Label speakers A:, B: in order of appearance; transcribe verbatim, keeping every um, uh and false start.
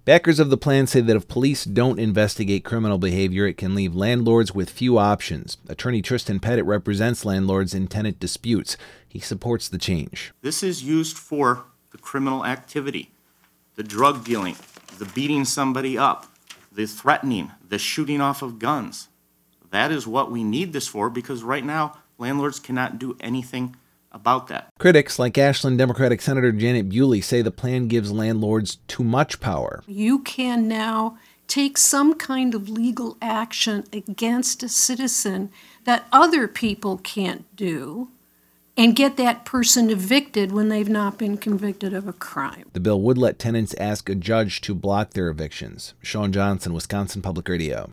A: Backers of the plan say that if police don't investigate criminal behavior, it can leave landlords with few options. Attorney Tristan Pettit represents landlords in tenant disputes. He supports the change.
B: This is used for the criminal activity, the drug dealing, the beating somebody up, the threatening, the shooting off of guns. That is what we need this for, because right now landlords cannot do anything about that.
A: Critics like Ashland Democratic Senator Janet Bewley say the plan gives landlords too much power.
C: You can now take some kind of legal action against a citizen that other people can't do and get that person evicted when they've not been convicted of a crime.
A: The bill would let tenants ask a judge to block their evictions. Sean Johnson, Wisconsin Public Radio.